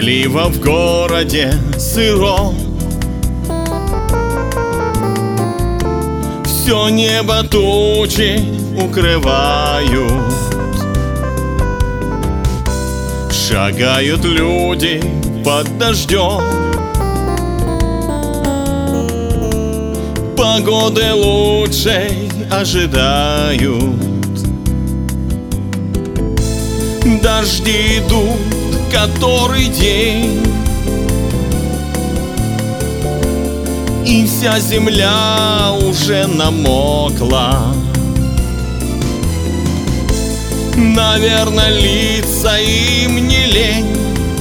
Тоскливо в городе сыром, все небо тучи укрывают. Шагают люди под дождем, погоды лучшей ожидают. Дожди идут который день, и вся земля уже намокла. Наверно, лица им не лень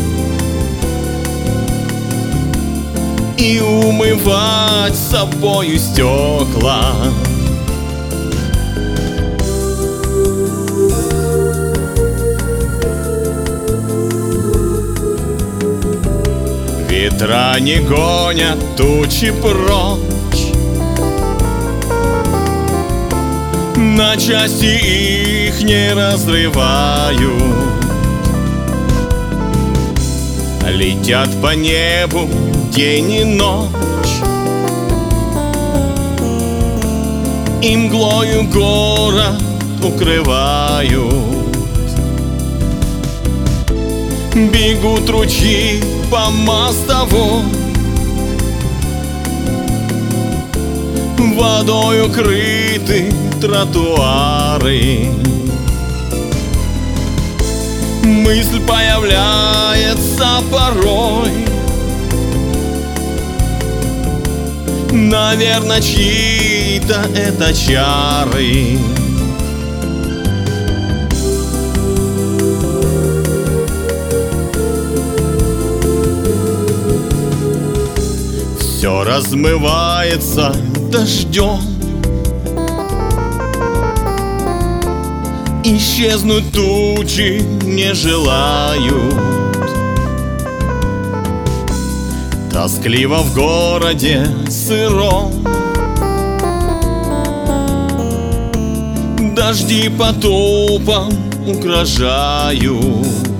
и умывать собою стекла. Ветра не гонят тучи прочь, на части их не разрывают. Летят по небу день и ночь, и мглою город укрывают. Бегут ручьи по мостовой, водой укрыты тротуары. Мысль появляется порой, наверно, чьи-то это чары. Все размывается дождем, исчезнуть тучи не желают. Тоскливо в городе сыром, дожди по тупам угрожают.